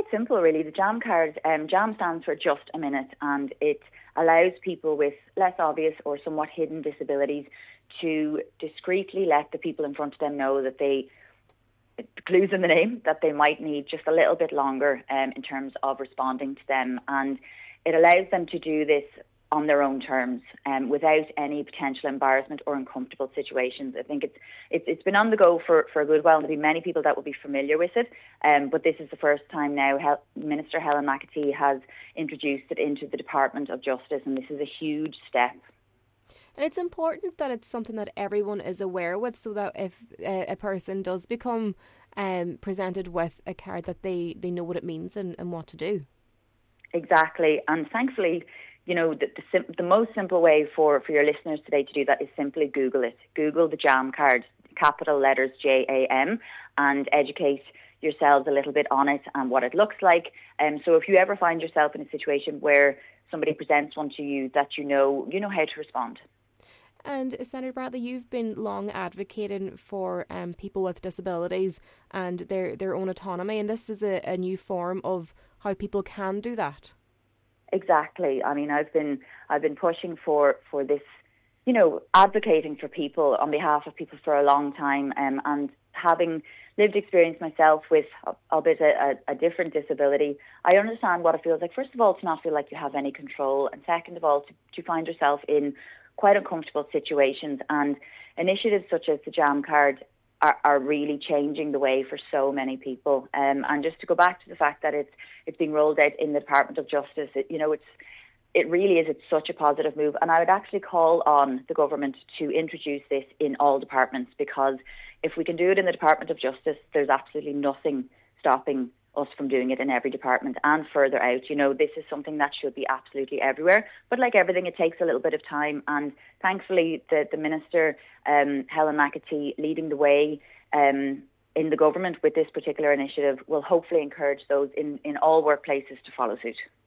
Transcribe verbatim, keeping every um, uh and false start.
simple, really. The JAM card, um, JAM stands for Just a Minute, and it allows people with less obvious or somewhat hidden disabilities to discreetly let the people in front of them know that they, the clues in the name, that they might need just a little bit longer um, in terms of responding to them. And it allows them to do this on their own terms, um, without any potential embarrassment or uncomfortable situations. I think it's it's, it's been on the go for, for a good while. There'll be many people that will be familiar with it, um, but this is the first time now Hel- Minister Helen McAtee has introduced it into the Department of Justice, and this is a huge step. And it's important that it's something that everyone is aware with, so that if uh, a person does become um, presented with a card, that they, they know what it means and, and what to do. Exactly, and thankfully, you know, the, the, sim- the most simple way for, for your listeners today to do that is simply Google it. Google the JAM card, capital letters J A M, and educate yourselves a little bit on it and what it looks like. Um, so if you ever find yourself in a situation where somebody presents one to you, that you know, you know how to respond. And Senator Bradley, you've been long advocating for um, people with disabilities and their, their own autonomy, and this is a, a new form of how people can do that. Exactly. I mean, I've been I've been pushing for, for this, you know, advocating for people on behalf of people for a long time, um, and having lived experience myself with, albeit a, a, a different disability, I understand what it feels like. First of all, to not feel like you have any control, and second of all, to, to find yourself in quite uncomfortable situations. And initiatives such as the JAM card Are, are really changing the way for so many people. Um, and just to go back to the fact that it's it's being rolled out in the Department of Justice, it, you know, it's it really is. It's such a positive move. And I would actually call on the government to introduce this in all departments, because if we can do it in the Department of Justice, there's absolutely nothing stopping us from doing it in every department and further out. You know, this is something that should be absolutely everywhere. But like everything, it takes a little bit of time. And thankfully, the, the Minister, um, Helen McAtee, leading the way um, in the government with this particular initiative will hopefully encourage those in, in all workplaces to follow suit.